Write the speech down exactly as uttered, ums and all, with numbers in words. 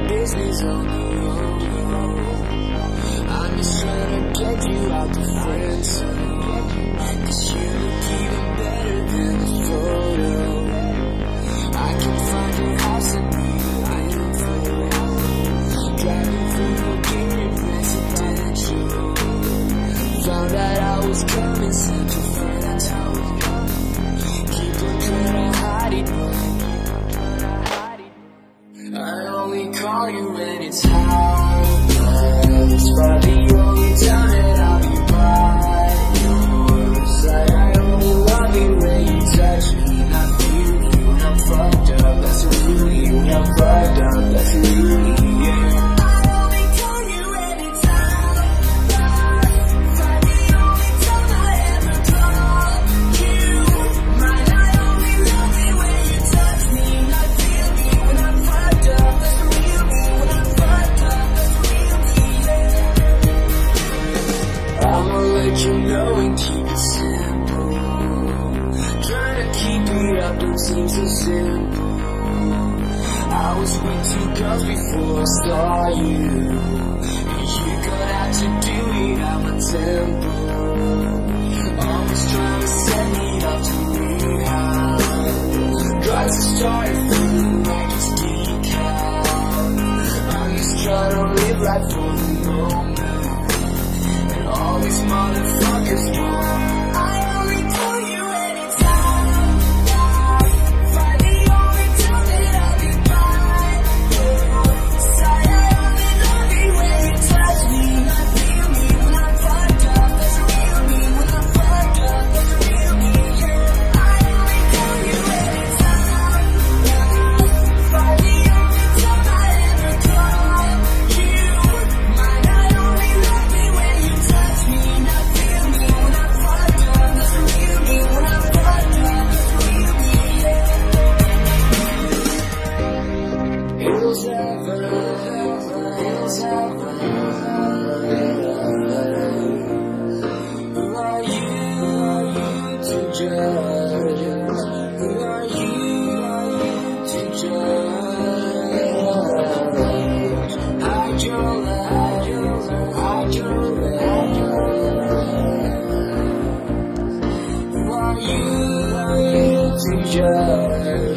business on the road. I'm just trying to get you out the friend zone, 'cause you look even better than the photo. I can find your house and be beautiful, driving through a gated residential. Found out I was coming, sent your friends home. Keep on trying to hide it, I only call you when it's hopeless, but the only time that I'll be by your side. I only love you when you touch me, not feel you when I'm fucked up. That's really when I'm fucked up. That's really, yeah. You know and keep it simple. Trying to keep it up don't seem so simple. I was with two girls before I saw you, and you got out to do it at my tempo. Always trying to set me up to rehab. Drugs are starting feeling like it's decaf. I'm just trying to live right for the moment. All these motherfuckers want. I only call you when it's hot. Find the only time that I'll be by your side. I only love you when you touch me, not feel me when I'm fucked up. That's real me when I'm fucked up. That's real me, yeah. I only call you when it's hot. Find the only time I ever call you mine. I only love you when you touch me, not feel me when I'm fucked up. That's real me when I'm fucked up. That's real me, yeah. Hills heaven, hills heaven. Who are you, who are you to judge? Who are you, who are you to judge? Hide your light, hide your light. Who are you, who are you to judge?